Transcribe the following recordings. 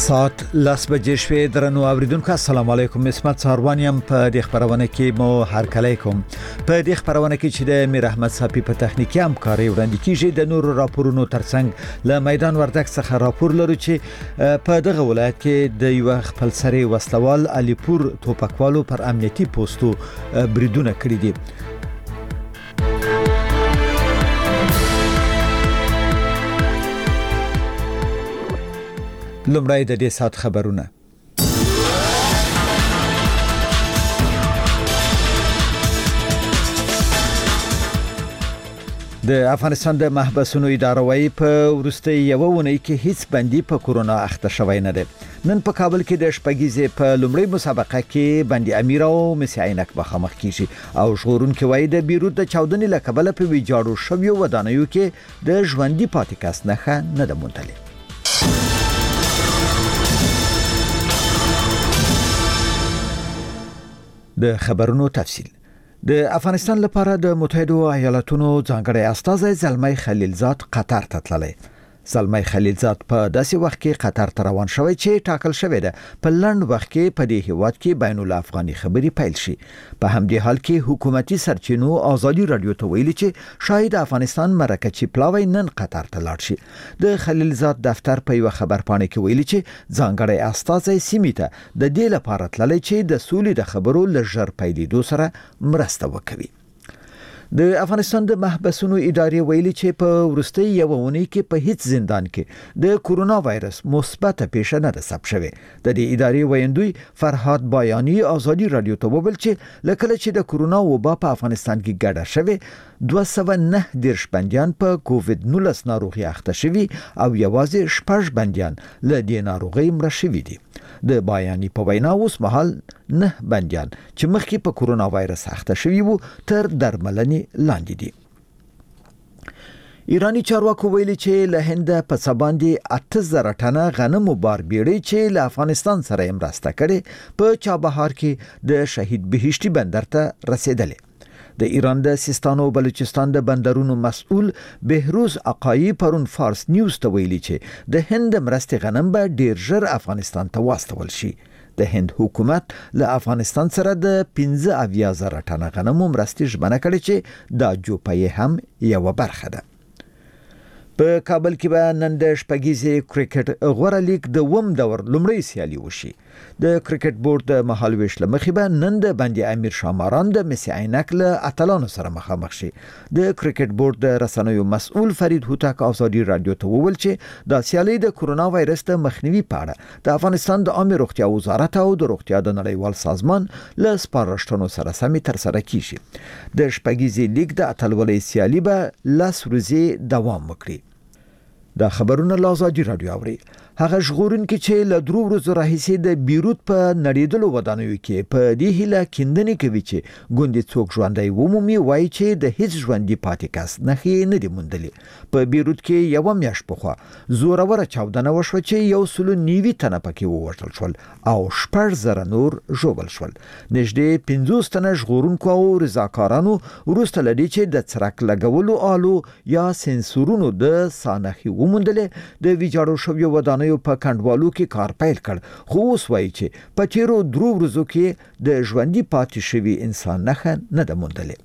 ساعت لاس بجې شوې درنو اوریدونکو السلام علیکم اسمت ساروانیم په دې خبرونه کې مو هر کله کوم په دې خبرونه کې چې د میر احمد صافي په تخنیکی همکاري وړاندې کیږي د نورو راپورونو ترڅنګ له میدان وردګ څخه راپور لرو چې په دغه ولایت کې د یو خپلسري وسلوال علیپور توپکوالو پر امنیتي پوسټو بریدونه کړی دي. لمړی د دې سات خبرونه. د افغانستان د محبسونو اداره وايي په ورسته یو ونې کې هیڅ بندي په کورونا اخته شوی نه دی. نن په کابل کې د شپږیزې په لمړی مسابقه کې بندي امیر او مسی عینک مخامخ کیږي او ژغورونکو وايي د بیروت د چاودنې لکبله په ویجاړو شویو ودانیو کې د ژوندۍ پاتې کس نه ده موندلې. د خبرونو تفصیل. د افغانستان لپاره د متحده ایالاتونو ځانګړی استازی زلمی خلیلزاد قطر ته تللی. زلمی خلیلزاد په داسې وخت کې قطر ته روان شوی چې ټاکل شوی ده په لنډ وخت کې په دې هیواد کې بین الافغاني خبري پیل شي. په همدې حال کې حکومتي سرچینو آزادي رادیو ته ویلي چې شاید افغانستان مرکه چې پلاوی نن قطر ته لاړ شي. د خلیلزاد دفتر په یو خبرپاڼه کې ویلي چې ځانګړی استازی سیمې ته د دې لپاره تللی چې د سولې د خبرو لږ پیلېدو سره مرسته وکړي. د افغانستان د محبسونو ادارې ویلي چې په ورستۍ یو ونې کې په هیڅ زندان کې د کورونا وایرس مثبت پیښه نه ده ثبت شوې. د دې ادارې ویندوی فرهاد بایانی آزادي رادیو ته وویل چې لکه چې د کورونا وبا په افغانستان کې ګډه شوې 209 بنديان په کووډ 19 ناروغي اخته شوي او یوازې 6 بنديان له دې ناروغي مړه شوي دي. د بایانی په وینا اوس مهال 9 بنديان چې مخکې په کورونا وایرس اخته شوي وو تر درملنې لاندې دي. ایرانی چارواکو ویلي چې له هند په سباندې 8000 ټنه غنمو بار بیړۍ چې له افغانستان سره مرسته کړي په چابهار کې د شهید بهشتي بندر ته رسیدلې. د ایران د سیستان او بلوچستان د بندرونو مسؤل بهروز عقایی پرون فارس نیوز ته ویلي چې د هند مرستې غنم به ډیر ژر افغانستان ته واستول شي. د هند حکومت له افغانستان سره د 15000 ټنه غنمو مرستې ژمنه کړې چې د جوپې هم یو برخه ده. په کابل کې به نن د شپږیزې کرکټ غوړه لیګ د وم دور لمړی سیالي وشي. د کرکټ بورډ د مهالويش لمخې به نن د بندي امیر شاماران د مسی عینک له اتلانو سره مخامخ شي. د کرکټ بورډ د رسنیو مسؤل فرید هوتک آزادي رادیو ته وویل چې د سیالي د کورونا وایرس د مخنیوي په اړه د افغانستان د عامه روغتیا وزارت او د روغتیا د نړیوال سازمان له سپارښتنو سره سمې تر سره کیږي. د شپږیزې لیګ د اتلولۍ سیالي به 10 ورځې دوام وکړي. دا خبرونه لازادي رادیو اوري. هغه ژغورونکو چې له 3 ورځې راهیسې د بیروت په نړیدلو ودانیو کې په دې هیله کیندنې کوي چې ګوندې څوک ژوندۍ ومومي وایي چې د هیڅ ژوندۍ پاتې کس نښې نه دي موندلې. په بیروت کې یو میاشت پخوا زوروره چاودنه وشوه چې 190 تنه پکې ووژل شول او 8000 نور ژوبل شول. نږدې 50 تنه ژغورونکو او رضاکارانو وروسته لدی چې د څرک لګولو آلو یا سنسورونو د سانخي وموندلې. د ویجاړو شویو ودانیو په کندوالو کې کار پیل کړ خو اوس وایي چې په تیرو 3 ورځو کې د ژوندۍ پاتې شوی انسان نه ده موندلې.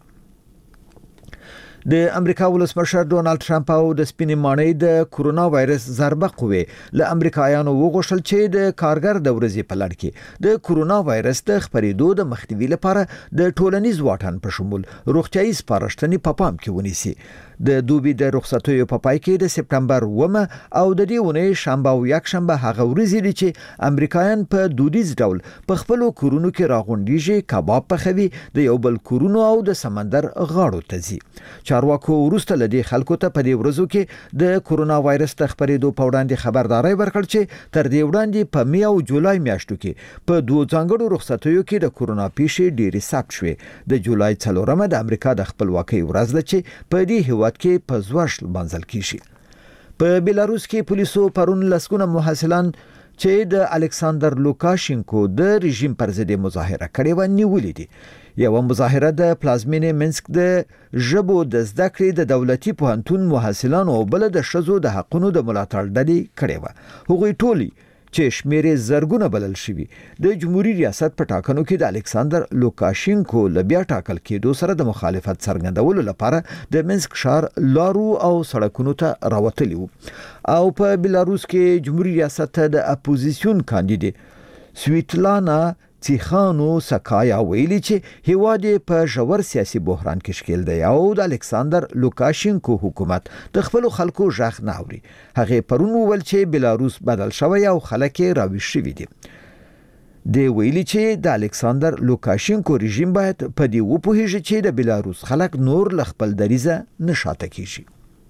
د امریکا ولسمشر ډونالد ټرمپ او د سپینې ماڼۍ د کورونا وایرس ضربه قوې له امریکایانو وغوښتل چې د کارګر د ورځې په لړ کې د کورونا وایرس د خپرېدو د مخنیوي لپاره د ټولنیز واټن په شمول روغتیايي سپارښتنې په پام کې ونیسي. د دوبي د رخصتیو په پای کې د سپټمبر 1 او د دې ونې شنبه او یکشنبه هغه ورځې دي چې امریکایان په دودیز ډول په خپل کورونو کې راغونډيږي، کباب پخوي، د یو بل کورونو او د سمندر غاړو ته ځي. چارواکو وروسته لدی خلکو ته په دې ورځو کې د کورونا وایرس د خپرېدو په وړاندې خبرداري ورکړ چې تر دې وړاندې په می او جولای میاشتو کې په 2 ځانګړو رخصتیو کې د کورونا پیښې ډېرې ثبت شوې. د جولای 4 د امریکا د خپلواکۍ ورځ ده چې په دې هیواد کې په زوش منځل کیږي. په بیلاروس کې پولیسو پرون لسګونه محصلان چې د الکساندر لوکاشینکو د رژیم پر ضد مظاهره کړې و نیولې دي. یو مظاهره د پلازمینې منسک د ژبو د زده کړې د دولتي پوهنتون محصلانو او بل د شذو د حقونو د ملاتړ ډلې کړې و. هغوی ټولي چې شمیرې زرګونه بلل شوی د جمهوریت ریاست په ټاکنو کې د الکساندر لوکاشینکو لبیا ټاکل کېدو سره د مخالفت څرګندولو لپاره د منسک ښار لارو او سړکونو ته راوتلی او په بلاروس کې جمهوریت ریاست د اپوزیسیون کاندید سویتلانا تیخانو سکایا ویلي چې هیواد په ژور سیاسي بحران کې ښکیل دی او د الکساندر لوکاشینکو حکومت د خپل خلکو ژغ نه اوري. هغه پرون ویل چې بلاروس بدل شوی او خلک راوي شوي دي. د ویلي چې د الکساندر لوکاشینکو رژیم باید په دې وپوهیږي چې د بلاروس خلک نور ل خپل دریزه نشاته کیږي.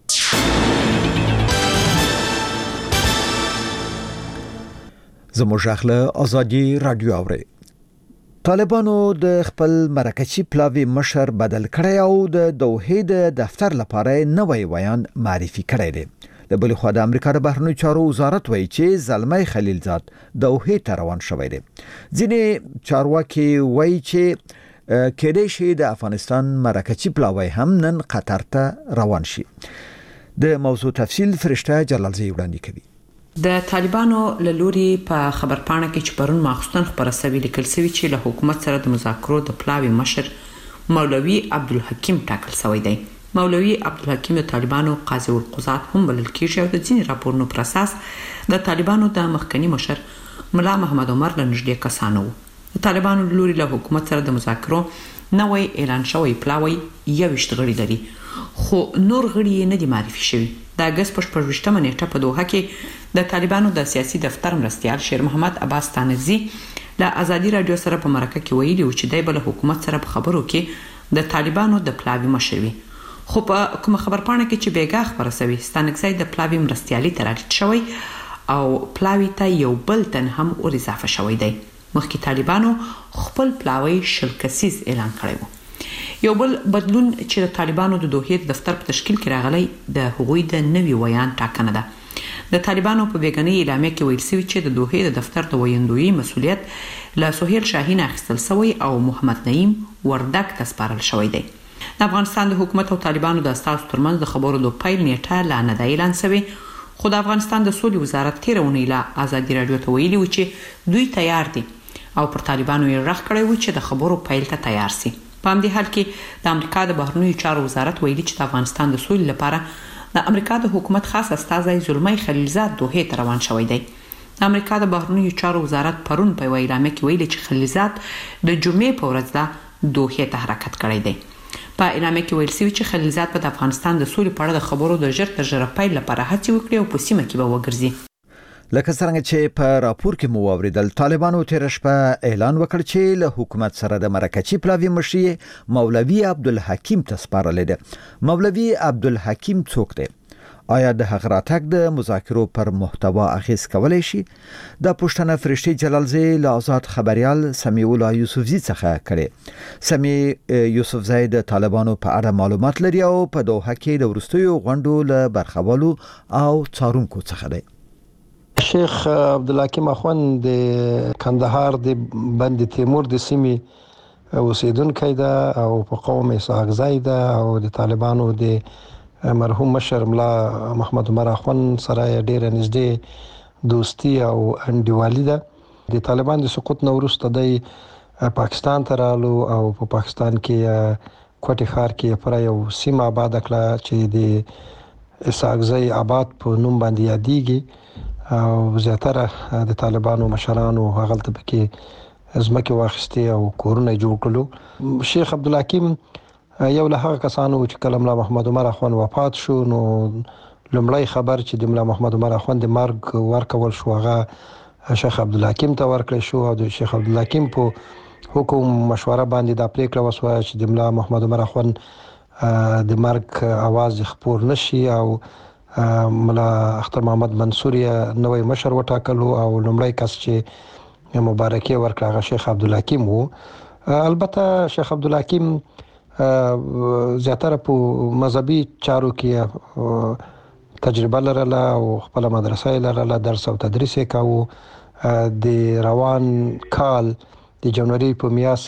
زموږ اخله ازادي رادیو اوري. طالبانو د خپل مرکزی پلاوی مشر بدل کړی او د دوحې د دفتر لپاره نوی ویان معرفي کړی دی. د بل خو د امریکا د بهرنیو چارو وزارت وایي چې زلمی خلیلزاد دوحې ته روان شوی دی. ځینې چارواکي وایي چې کېدای شي د افغانستان مرکزی پلاوی هم نن قطر ته روان شي. د موضوع تفصیل فرشته جلالزی وړاندې کوي. د طالبانو له لوري په خبرپاڼه کې چې پرون ماخستن خبره سوي لیکل سوي چې له حکومت سره د مذاکرو د پلاوی مشر مولوي عبدالحکیم ټاکل شوی دی. مولوي عبدالحکیم د طالبانو قاضي القضات هم بلل کېږي او د ځینې راپورونو پر اساس د طالبانو د مخکنی مشر ملا محمد عمر له نږدې کسانو وو. د طالبانو له لوري له حکومت سره د مذاکرو نوی اعلان شوی پلاوی 21 غړي لري خو نور غړي نه دي معرفي شوي. د اگست په 28مه نیټه په دوحه کې د طالبانو د سیاسي دفتر مرستیال شیر محمد عباس تانزی له ازادي رادیو سره په مرکه کې ویلي و چې دای بل حکومت سره په خبرو کې د طالبانو د پلاوی مشر وي. خو په کوم خبرپاڼه کې چې بیګا خبره سوي ستانکزی د پلاوی مرستیالي تراټ شوی او پلاوی ته یو بل تن هم ور اضافه شوی دی. مخکې طالبانو خپل پلاوی شلکسیز اعلان کړی و. یو بل بدلون چې د طالبانو د دوحې دفتر په تشکیل کې راغلی د هغوی د نوي ویان ټاکنه ده. د طالبانو په بیګنۍ اعلامیه کې ویل شوی چې د دوحې د دفتر د ویندوی مسؤلیت له سهیل شاهین اخیستل شوی او محمد نعیم وردک ته سپارل شوی دی. د افغانستان د حکومت او طالبانو د اساسو ترمنځ د خبرو د پیل نیټه لا نه دی اعلان شوی خو د افغانستان د سولې وزارت تیرونی له ازادي رادیو ته ویلي و چې دوی تیار دي او پر طالبانو یې رغ کړی و چې د خبرو پیل ته تیار سي. په همدې حال کې د امریکا د بهرنیو چارو وزارت ویلي چې د افغانستان د سولې لپاره د امریکا د حکومت خاص استازی زلمی خلیلزاد دوحې ته روان شوی دی. د امریکا د بهرنیو چارو وزارت پرون په اعلامیه کې ویلي چې خلیلزاد د جمعې په ورځ د دوحې ته حرکت کړی دی. په اعلامیه کې ویل شوی چې خلیلزاد په افغانستان د سولې په اړه د خبرو د ژر تر ژره پیل لپاره هڅې وکړي او په سیمه کې به وګرځي. لکه څنګه چې په راپور کې مو اوریدل طالبانو تیر شپه اعلان وکړ چې له حکومت سره د مرکزی پلاوی مشر مولوي عبدالحکیم ته سپارل دي. مولوي عبدالحکیم څوک دی؟ آیا د هغه راتګ د مذاکرو پر محتوا اخیس کولای شي؟ د پښتنه فرشتي جلالزی له آزاد خبريال سمیع الله یوسفزی څخه کړي. سمیع یوسفزی د طالبانو په اړه معلومات لري او په دوحه کې د ورستیو غونډو له برخوالو او څارونکو څخه دی. شیخ عبدالحکیم اخوند د کندهار د بند تیمور د سیمې اوسیدونکی ده او په قوم اسحاق زای ده او د طالبانو د مرحوم مشر ملا محمد عمر اخوند سره ډیره نږدې دوستی او انډیوالي ده. د طالبان د سقوط نه وروسته د پاکستان ته رالو او په پاکستان کې کوټي ښار کې پر یو سیمه آباد کړه چې د اسحاق زای آباد په نوم باندې یادېږي او زیاتره د طالبانو مشرانو هغه ته پکې ځمکې واخیستې او کورونه جوړ کړل. شیخ عبدالحکیم یو له هغه کسانو چې کله ملا محمد عمر اخوند وفات شو نو لومړی خبر چې د ملا محمد عمر اخوند د مرګ ورکول شو هغه شیخ عبدالحکیم ته ورکړل شو او د شیخ عبدالحکیم په حکم مشوره باندې د پریکړه وسوه چې د ملا محمد عمر اخوند د مرګ आवाज خبر نشي او ملا اختر محمد منصور نوې مشر وټاکلو او لومړی کس چې مبارکي ورکړه هغه شیخ عبدالحکیم وو. البته شیخ عبدالحکیم زیاتره په مذهبي چارو کې تجربه لرله او خپل مدرسې لرله درس او تدریس یې کاوه. د روان کال د جنوري په میاشت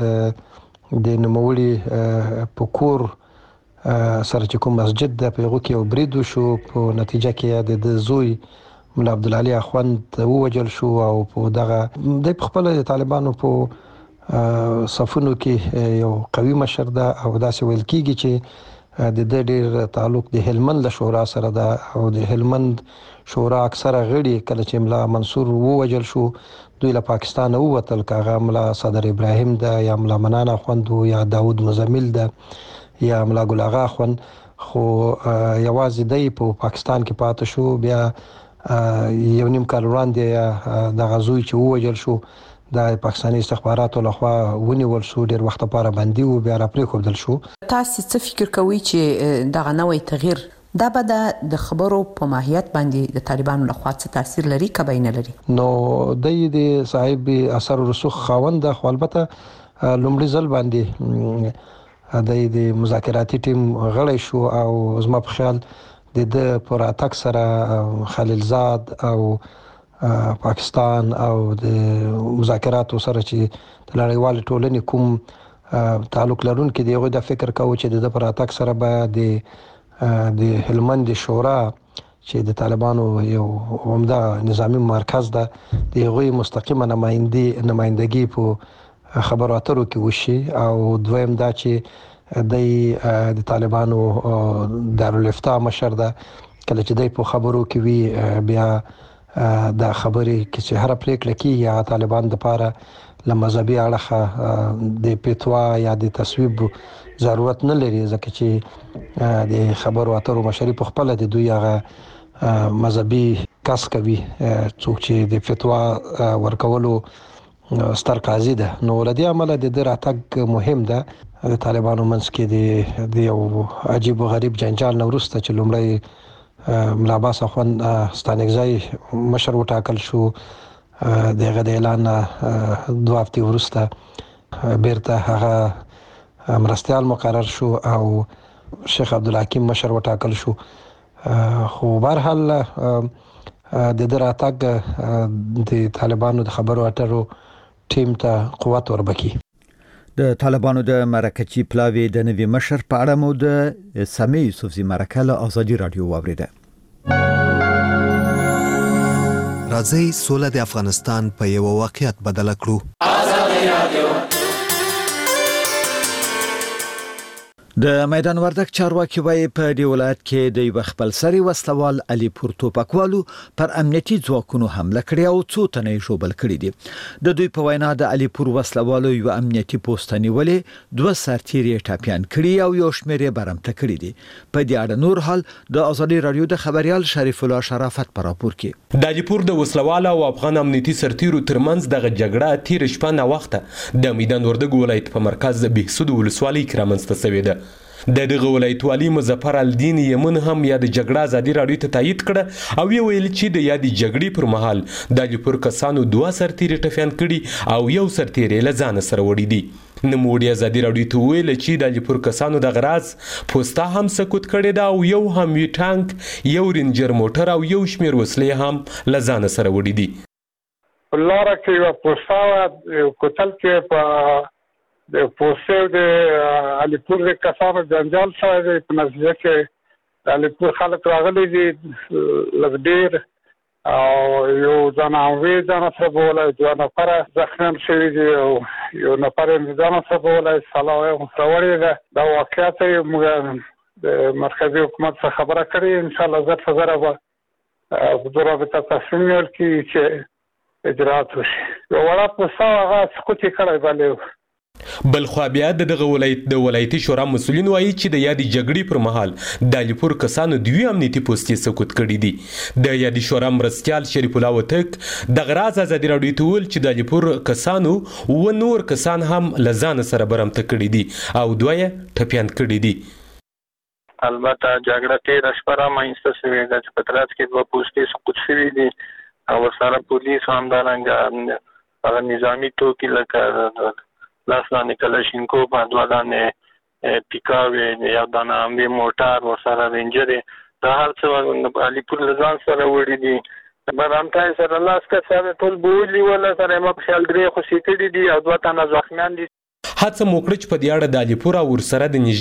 کې د نوموړي په کور سره چې کوم مسجد د پیغو کې او بریدو شو په نتیجه کې د زوی ملا عبدالعلي اخوند ووجل شو او په دغه د خپل طالبانو په صفونو کې یو قوي مشر ده او داسې ویل کیږي چې د ډېر تعلق د هلمند له شورا سره ده او د هلمند شورا اکثره غړي کله چې ملا منصور ووجل شو دوی له پاکستان ووتل کاغه ملا صدر ابراهیم ده یا ملا منان اخوند یا داود مزمل ده یا ملا ګل اغا اخوند خو یوازې دی په پاکستان کې پاتې شو. بیا یو نیم کال وړاندې د غزوی چې ووجل شو د پاکستاني استخباراتو لخوا ونیول شو، ډېر وخت لپاره بندي و، بیا را پرېښودل شو. تاسو څه فکر کوئ چې دغه نوې تغییر دا به د خبرو په ماهیت باندې د طالبانو لخوا څه تاثیر لري که نه لري؟ نو د صاحب اثر رسوخ خاوند خو البته لومړي ځل باندې د مذاکراتي ټیم غړی شو او زما په خیال د پر اتاک سره خلیلزاد او پاکستان او د مذاکراتو سره چې د نړیوال ټولنې کوم تعلق لرونکي دی هغوی دا فکر کوي چې د پر اتاک سره به د هلمند شورا چې د طالبانو یو عمده نظامی مرکز ده د هغوی مستقیمه نمایندګي په خبرو اترو کې وشي. او دویم دا چې د طالبانو دارالفتاء مشر ده کله چې دی په خبرو کې وي بیا دا خبرې کې چې هر پریکړه کې یا طالبان د پاره له مذهبي اړخه د پیتوا یا د تصویب ضرورت نه لري ځکه چې د خبرو اترو مشري په خپل د دوی هغه مذهبي کس کوي څوک چې د فتوا ورکولو ستر قاضي ده. نو ولدي عمله د راتګ مهم ده. د طالبانو منځ کې د یو عجیب و غریب جنجال نه وروسته چې لومړی ملا عباس اخوند ستانکزی مشر وټاکل شو، دغه د اعلان 2 هفتې وروسته بیرته هغه مرستیال مقرر شو او شیخ عبدالحکیم مشر وټاکل شو. خو بهرحال د راتګ د طالبانو د خبرو اترو ټیم ته قوت وربکی. د طالبانو د مرکچی پلاوی د نوي مشر په اړه مو د سامي یوسفزي مرکه له ازادي رادیو واوریده. راځي سوله د افغانستان په یو واقعیت بدل کړو. ازادي رادیو د میدان وردک چارواکي وایي په دې ولایت کې د یو خپلسري وسلوال علي پور توپکوالو پر امنیتي ځواکونو حمله کړې او څو تنه یې ژوبل کړي دي. د دوی په وینا د علي پور وسلوالو یو امنیتي پوسټ نیولې 2 سرتیري ټاپیان کړي او یو شمېر یې برمته کړي دي. په دې اړه نور حال د ازادي رادیو د خبريال شریف الله شرافت پر راپور کې د علي پور د وسلوال او افغان امنیتي سرتیرو ترمنځ دغه جګړه تیر شپه نه وخته د میدان وردګ ولایت په مرکز بهسود ولسوالۍ کې رامنځته شوې ده. د دغه ولایتوالي مظفر الدین یمن هم یا د جګړه ازادي رادیو ته تایید کړه او ویل چې د یادې جګړې پر مهال د علي پور کسانو 2 سرتیري ټپیان کړي او یو سرتیري له ځان سره وړي دي. نوموړي ازادي رادیو ته ویل چې د علي پور کسانو د غراز پوسټه هم سقوط کړي دا او یو هم وی ټانک یو رینجر موټر او یو شمیر وسلې هم له ځان سره وړي دي. لاره کې یو پوسټه کوتل کې په د پوسټ د علي پور د کسانو جنجال شوی دی. په نتیجه کې علي پور خلک راغلي دي لږ ډېر او یو ځاناوي ځان سره بولای 2 نفر زخمیان شوي دي او یو نفر یې ځان سره بولای سلاوي مستوړي ده. دا واقعیت موږ د مرکزي حکومت څخه خبره کړې ان شاء الله زر فزره به په رابطه تصمیم نیول کیږي چې اجرات وشي. یو وړه پوسټه هغه سقوط یې کړی بلې. بلخوا بیا دغه ولایتي شورا مسؤلین وایي چې د یادې جګړې پر مهال د علي پور کسانو 2 امنیتي پوسټې سقوط کړي دي. د یادې شورا مرستیال شریف الله وتک د غراز ازادي رادیو ته ویل چې د علي پور کسانو و نور کسان هم له ځان سره برمته کړي دي او 2 یې ټپیان کړي دي. البته جګړه تیر شپه رامنځته شوې ده چې په ترڅ کې 2 پوسټې سقوط شوي دي او سره پولیس همدارنګه هغه نظامی توکي لکه لاسلانه کلاشینکو په 2 دانه پیکاوي یا دانه امبي موټر او سره رینجر دا هر څه علي پور لزان سره وړي دي. برامتای سره لاس کا سره ټول بولی ولا سره ما په خیال درې خو سیټې دي او 2 تنه زخمیان دي. هڅه موکړه چې په دې اړه د علي پور او سره د